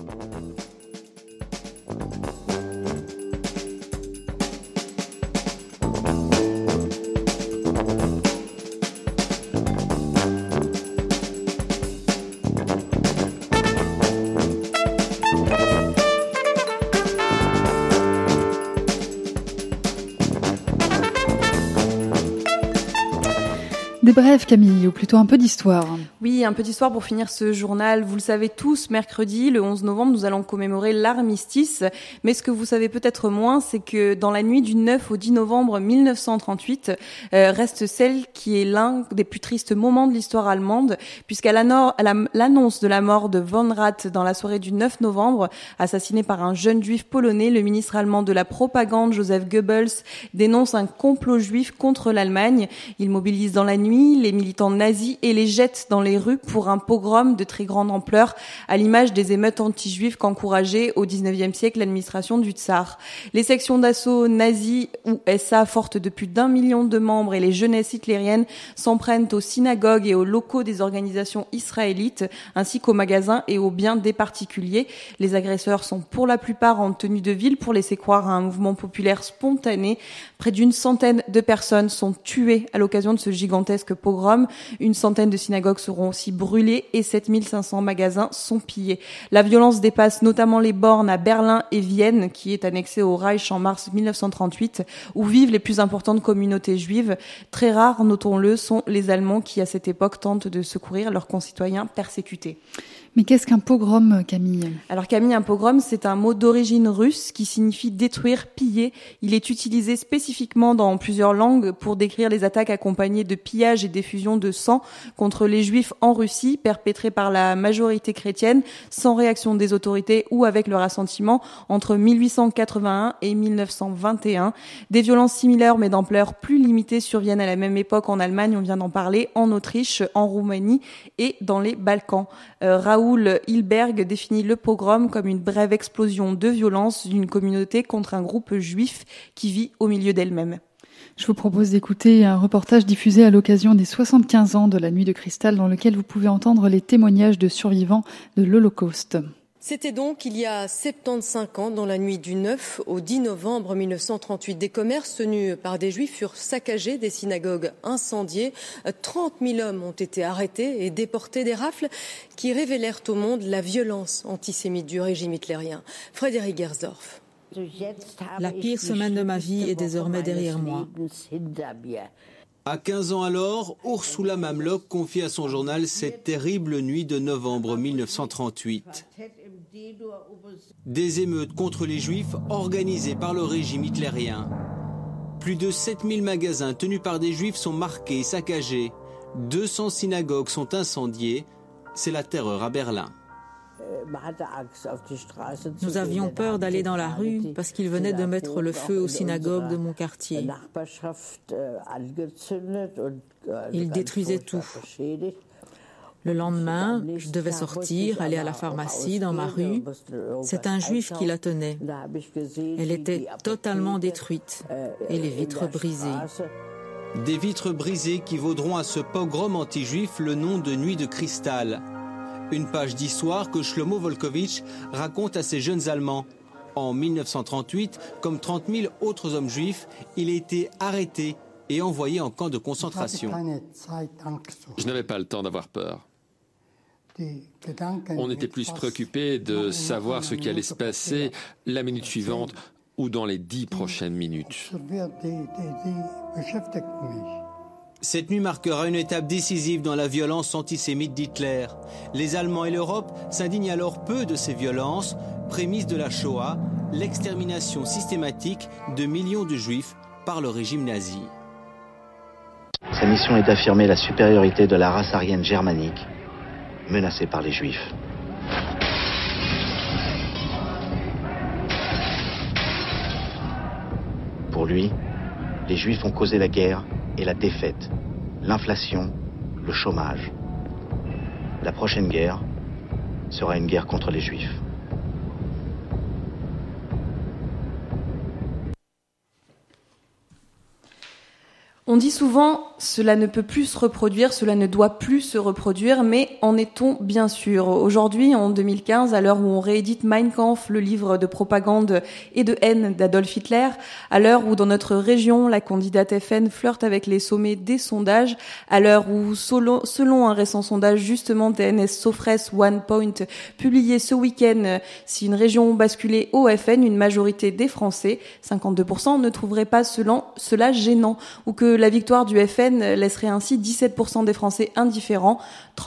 Des brèves, Camille, ou plutôt un peu d'histoire. Oui, un peu d'histoire pour finir ce journal. Vous le savez tous, mercredi, le 11 novembre, nous allons commémorer l'armistice. Mais ce que vous savez peut-être moins, c'est que dans la nuit du 9 au 10 novembre 1938, reste celle qui est l'un des plus tristes moments de l'histoire allemande, puisqu'à l'annonce de la mort de von Rath dans la soirée du 9 novembre, assassiné par un jeune juif polonais, le ministre allemand de la propagande, Joseph Goebbels, dénonce un complot juif contre l'Allemagne. Il mobilise dans la nuit les militants nazis et les jette dans les rues pour un pogrom de très grande ampleur, à l'image des émeutes anti-juives qu'encourageait au XIXe siècle l'administration du tsar. Les sections d'assaut nazis ou SA fortes de plus d'1 million de membres et les jeunesses hitlériennes s'en prennent aux synagogues et aux locaux des organisations israélites, ainsi qu'aux magasins et aux biens des particuliers. Les agresseurs sont pour la plupart en tenue de ville pour laisser croire à un mouvement populaire spontané. Près d'une centaine de personnes sont tuées à l'occasion de ce gigantesque pogrom. Une centaine de synagogues seront aussi brûlées et 7500 magasins sont pillés. La violence dépasse notamment les bornes à Berlin et Vienne, qui est annexée au Reich en mars 1938, où vivent les plus importantes communautés juives. Très rares, notons-le, sont les Allemands qui, à cette époque, tentent de secourir leurs concitoyens persécutés. Mais qu'est-ce qu'un pogrom, Camille ? Alors Camille, un pogrom, c'est un mot d'origine russe qui signifie détruire, piller. Il est utilisé spécifiquement dans plusieurs langues pour décrire les attaques accompagnées de pillages et d'effusions de sang contre les juifs en Russie, perpétrées par la majorité chrétienne, sans réaction des autorités ou avec leur assentiment entre 1881 et 1921. Des violences similaires mais d'ampleur plus limitée surviennent à la même époque en Allemagne, on vient d'en parler, en Autriche, en Roumanie et dans les Balkans. Raoul Hilberg définit le pogrom comme une brève explosion de violence d'une communauté contre un groupe juif qui vit au milieu d'elle-même. Je vous propose d'écouter un reportage diffusé à l'occasion des 75 ans de la Nuit de Cristal, dans lequel vous pouvez entendre les témoignages de survivants de l'Holocauste. C'était donc il y a 75 ans, dans la nuit du 9 au 10 novembre 1938. Des commerces tenus par des juifs furent saccagés, des synagogues incendiées. 30 000 hommes ont été arrêtés et déportés, des rafles qui révélèrent au monde la violence antisémite du régime hitlérien. Frédéric Gersdorf. La pire semaine de ma vie est désormais derrière moi. À 15 ans alors, Ursula Mamlok confie à son journal cette terrible nuit de novembre 1938. Des émeutes contre les Juifs organisées par le régime hitlérien. Plus de 7000 magasins tenus par des Juifs sont marqués et saccagés. 200 synagogues sont incendiées. C'est la terreur à Berlin. Nous avions peur d'aller dans la rue parce qu'ils venaient de mettre le feu aux synagogues de mon quartier. Ils détruisaient tout. Le lendemain, je devais sortir, aller à la pharmacie dans ma rue. C'est un juif qui la tenait. Elle était totalement détruite et les vitres brisées. Des vitres brisées qui vaudront à ce pogrom anti-juif le nom de Nuit de Cristal. Une page d'histoire que Shlomo Volkovitch raconte à ces jeunes Allemands. En 1938, comme 30 000 autres hommes juifs, il a été arrêté et envoyé en camp de concentration. Je n'avais pas le temps d'avoir peur. On était plus préoccupés de savoir ce qui allait se passer la minute suivante ou dans les 10 prochaines minutes. Cette nuit marquera une étape décisive dans la violence antisémite d'Hitler. Les Allemands et l'Europe s'indignent alors peu de ces violences, prémisse de la Shoah, l'extermination systématique de millions de Juifs par le régime nazi. Sa mission est d'affirmer la supériorité de la race aryenne germanique, menacée par les Juifs. Pour lui, les Juifs ont causé la guerre et la défaite, l'inflation, le chômage. La prochaine guerre sera une guerre contre les Juifs. On dit souvent « cela ne peut plus se reproduire, cela ne doit plus se reproduire », mais en est-on bien sûr ? Aujourd'hui, en 2015, à l'heure où on réédite Mein Kampf, le livre de propagande et de haine d'Adolf Hitler, à l'heure où dans notre région, la candidate FN flirte avec les sommets des sondages, à l'heure où, selon un récent sondage justement TNS Sofres One Point, publié ce week-end, si une région basculait au FN, une majorité des Français, 52%, ne trouverait pas cela gênant, ou que la victoire du FN laisserait ainsi 17% des Français indifférents,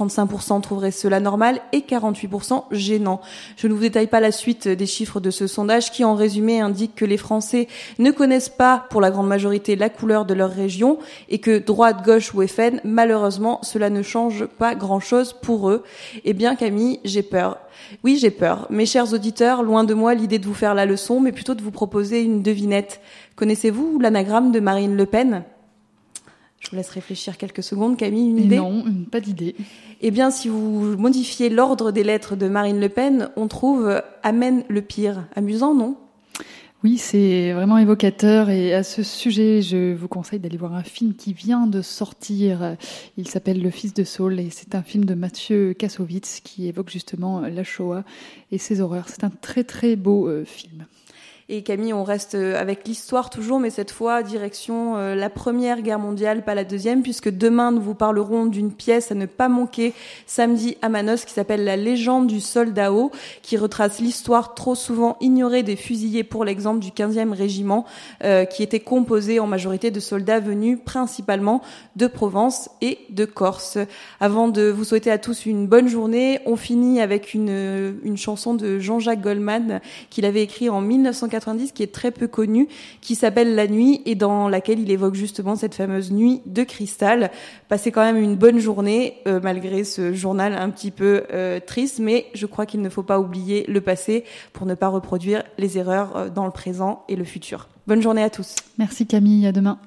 35% trouveraient cela normal et 48% gênant. Je ne vous détaille pas la suite des chiffres de ce sondage qui, en résumé, indique que les Français ne connaissent pas, pour la grande majorité, la couleur de leur région et que droite, gauche ou FN, malheureusement, cela ne change pas grand-chose pour eux. Eh bien, Camille, j'ai peur. Oui, j'ai peur. Mes chers auditeurs, loin de moi l'idée de vous faire la leçon, mais plutôt de vous proposer une devinette. Connaissez-vous l'anagramme de Marine Le Pen ? Je vous laisse réfléchir quelques secondes. Camille, une idée ? Non, pas d'idée. Eh bien, si vous modifiez l'ordre des lettres de Marine Le Pen, on trouve « Amen le pire ». Amusant, non ? Oui, c'est vraiment évocateur et à ce sujet, je vous conseille d'aller voir un film qui vient de sortir. Il s'appelle Le Fils de Saul et c'est un film de Mathieu Kassovitz qui évoque justement la Shoah et ses horreurs. C'est un très très beau film. Et Camille, on reste avec l'histoire toujours, mais cette fois, direction la Première Guerre mondiale, pas la Deuxième, puisque demain, nous vous parlerons d'une pièce à ne pas manquer samedi à Manos, qui s'appelle La légende du soldat haut, qui retrace l'histoire trop souvent ignorée des fusillés, pour l'exemple du 15e régiment, qui était composé en majorité de soldats venus principalement de Provence et de Corse. Avant de vous souhaiter à tous une bonne journée, on finit avec une chanson de Jean-Jacques Goldman, qu'il avait écrit en 1990, qui est très peu connue, qui s'appelle La Nuit et dans laquelle il évoque justement cette fameuse nuit de cristal. Passez quand même une bonne journée, malgré ce journal un petit peu triste, mais je crois qu'il ne faut pas oublier le passé pour ne pas reproduire les erreurs dans le présent et le futur. Bonne journée à tous. Merci Camille, à demain.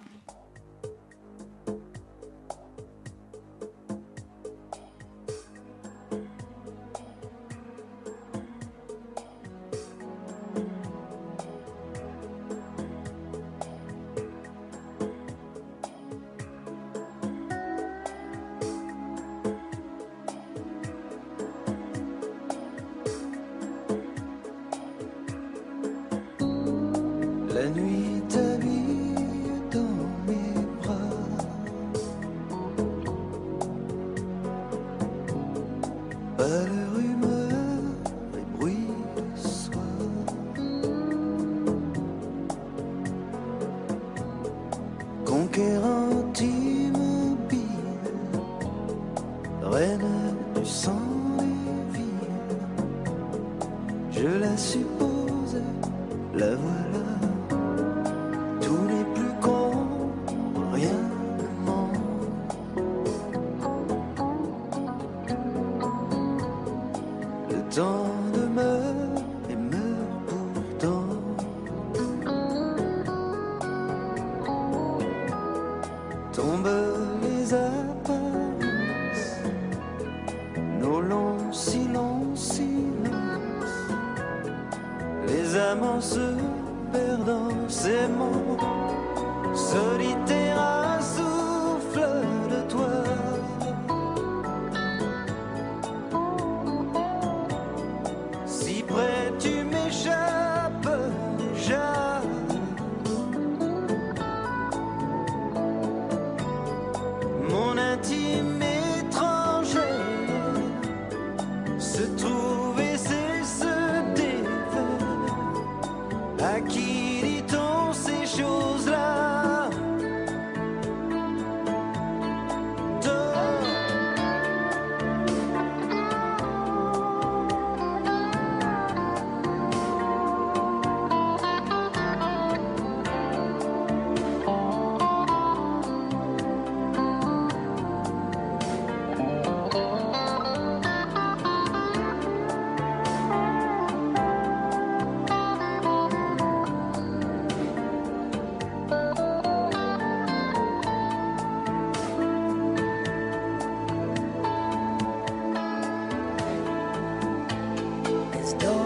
La nuit t'habille dans mes bras, pas de rumeurs et bruit de soir. Conquérante immobile, reine du sang des villes, je la suppose, la voilà. Tout n'est plus con, rien ne ment. Le temps demeure et meurt pourtant. Tombent les apparences, nos longs silences, les amants se perdant, s'aimant, solitaire à souffle de toi. Si près tu m'échappes déjà, mon intime étranger se trouve et se défait. À qui dit-on ces choses-là? As dawn